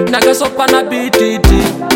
nagasopa na BTT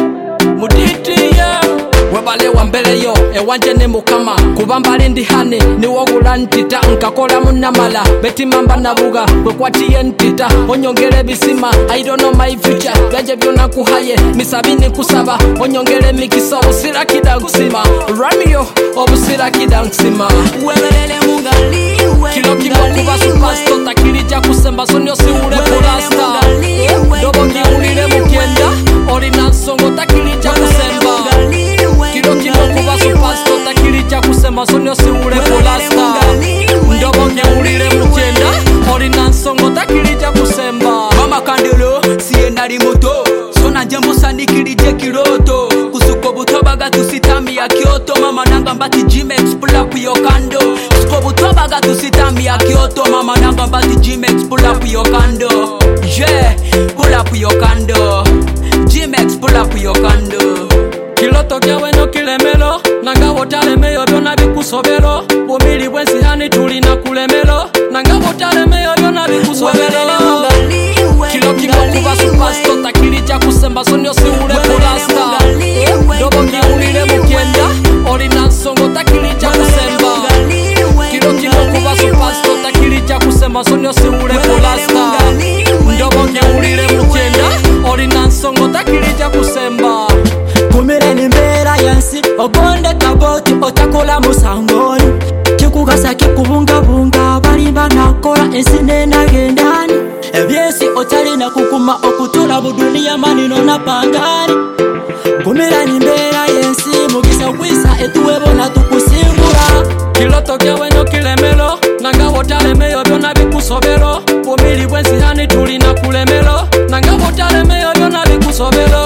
muditi yeah. Webale wambeleyo ewanje ne mukama kubambale ndi hane ni wogula ntita nkakola munamala betimamba nabuga bwekwatiye ntita onyongere bisima I don't know my future byaje byona kuhaye misabini kusaba onyongere mikisa obusira kidansima Ramio obusira kidansima webelele mungali kilo kibokuba superstar takirija kusemba sonyo siule polasta dobo kiulire mukienda olina nsongo takirija kusemba kilo kibokuba superstar takirija kusemba sonyo siule polasta dobo kiulire mukienda olina nsongo takirija kusemba mama kandelo sienda limoto sona jambo sanikirije kiroto kusuko butobaga tusitambi ya Kyoto mama nanga mbati G-Max pull up your kando kusuko butobaga tusitambi ya Kyoto mama nanga mbati G-Max pull up your kando yeah pull up your kando G-Max pull up your kando kiloto kyawe no kilemelo nanga wotalemeyo byona bikusobero bumili bwensi hani tulina kulemelo nanga wotalemeyo byona bikusobero kilo kibokuba superstar takirija kusemba sonyo siule polasta dobo kiulire mukienda olina nsongo takirija kusemba kilo kibokuba superstar takirija kusemba sonyo siule polasta dobo kiulire mukienda olina nsongo takirija kusemba kumire nimbera yansi ogonde kaboti otakola musangoni kikugasa kikubungabunga balimba nakola ensine nagendani ebyesi otalina kukuma okutula budunia manino na pangani kumira nimbera yensi mugisa kwisa etuwebona tukusimbura kiloto kyawe no kilemelo nanga wotalemeyo byona bikusobero bumili bwensi hani tulina kulemelo nanga wotalemeyo byona bikusobero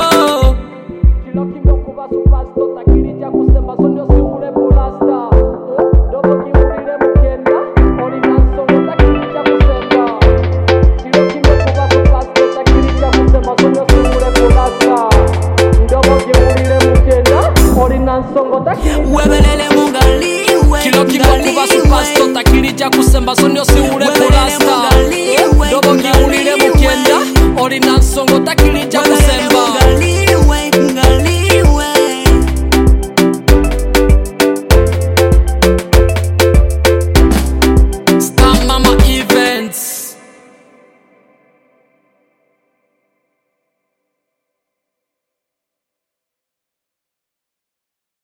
kilo kibokuba superstar takirija kusemba sonyo siule polasta dobo kiulire mukienda olina nsongo takirija kusemba kilo kibokuba superstar takirija kusemba sonyo siule polasta dobo kiulire mukienda olina nsongo takirija webelele mungali kilo kibokuba superstar takirija kusemba sonyo siule polasta dobo kiulire mukienda olina nsongo takirija kusemba